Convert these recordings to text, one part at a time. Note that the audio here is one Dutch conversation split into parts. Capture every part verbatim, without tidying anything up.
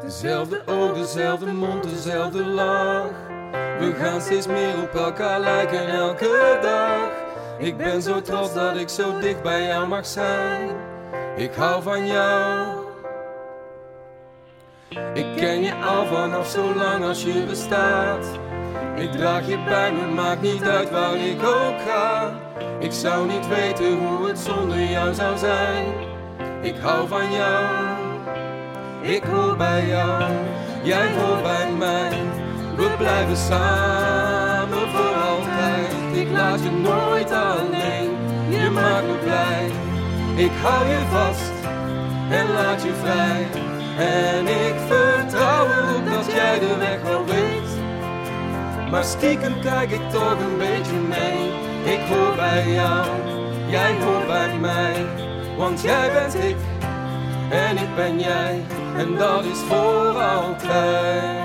Dezelfde oog, dezelfde mond, dezelfde lach. We gaan steeds meer op elkaar lijken elke dag. Ik ben zo trots dat ik zo dicht bij jou mag zijn. Ik hou van jou. Ik ken je al vanaf zo lang als je bestaat. Ik draag je bij me, maakt niet uit waar ik ook ga. Ik zou niet weten hoe het zonder jou zou zijn. Ik hou van jou. Ik hoor bij jou. Jij hoort bij mij. We blijven samen voor altijd. Ik laat je nooit alleen. Je maakt me blij. Ik hou je vast en laat je vrij. En ik vertrouw erop dat jij de weg wel weet. Maar stiekem kijk ik toch een beetje mee. Ik hoor bij jou, jij hoort bij mij. Want jij bent ik en ik ben jij. En dat is voor altijd.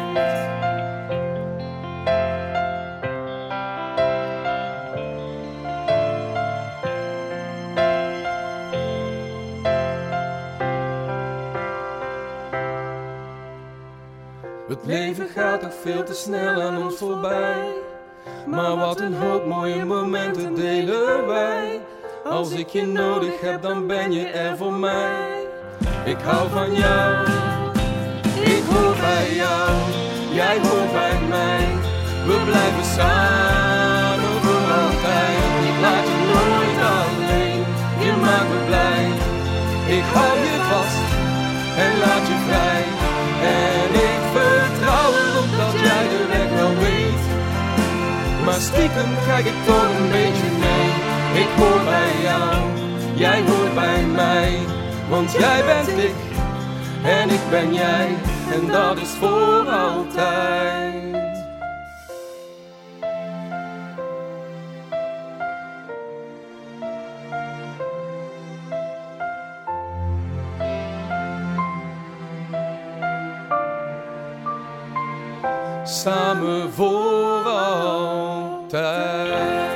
Het leven gaat toch veel te snel aan ons voorbij. Maar wat een hoop mooie momenten delen wij. Als ik je nodig heb, dan ben je er voor mij. Ik hou van jou. Ik hoor bij jou. Jij hoort bij mij. We blijven samen voor altijd. Ik laat je nooit alleen. Je maakt me blij. Ik hou je vast en laat je vrij. En ik vertrouw erop dat jij de weg wel weet. Maar stiekem kijk ik toch een beetje mee. Ik hoor bij jou, jij hoort bij mij. Want jij bent ik en ik ben jij. En dat is voor altijd. Samen voor altijd.